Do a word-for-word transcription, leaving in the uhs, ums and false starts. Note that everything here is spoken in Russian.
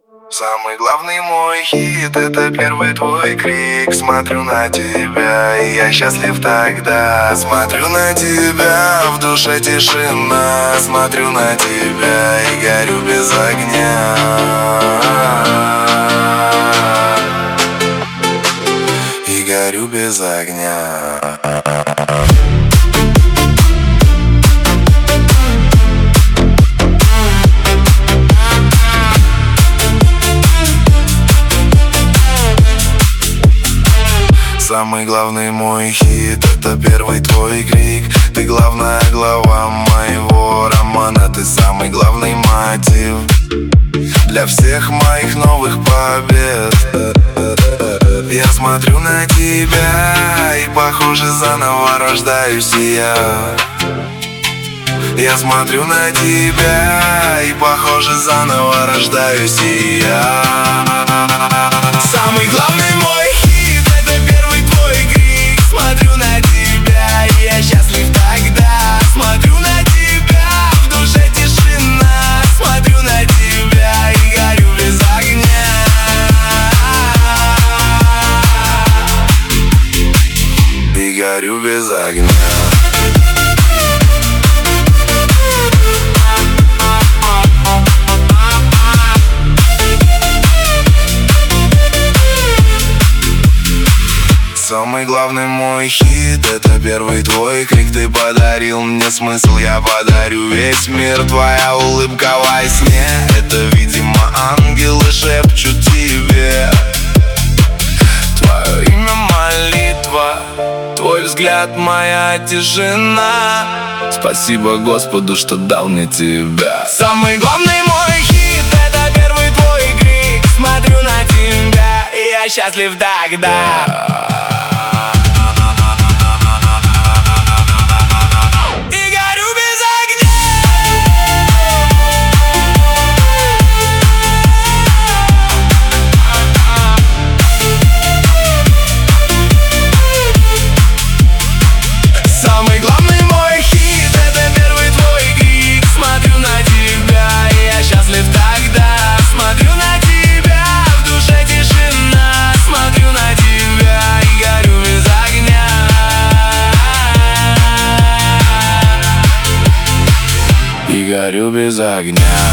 Самый главный мой хит — это первый твой крик. Смотрю на тебя, и я счастлив тогда. Смотрю на тебя, в душе тишина. Смотрю на тебя и горю без огня. И горю без огня. Самый главный мой хит — это первый твой крик. Ты главная глава моего романа. Ты самый главный мотив для всех моих новых побед. Я смотрю на тебя и, похоже, заново рождаюсь и я. Я смотрю на тебя и, похоже, заново рождаюсь и я. Самый главный мой хит — это первый твой крик. Смотрю на тебя, и я счастлив тогда. Смотрю на тебя, в душе тишина. Смотрю на тебя и горю без огня. И горю без огня. Самый главный мой хит — это первый твой крик. Ты подарил мне смысл, я подарю весь мир. Твоя улыбка во сне — это, видимо, ангелы шепчут тебе. Твое имя молитва, твой взгляд моя тишина. Спасибо Господу, что дал мне тебя. Самый главный мой хит — это первый твой крик. Смотрю на тебя, и я счастлив тогда. Самый главный мой хит — это первый твой крик. Смотрю на тебя, и я счастлив тогда. Смотрю на тебя, в душе тишина. Смотрю на тебя и горю без огня. И горю без огня.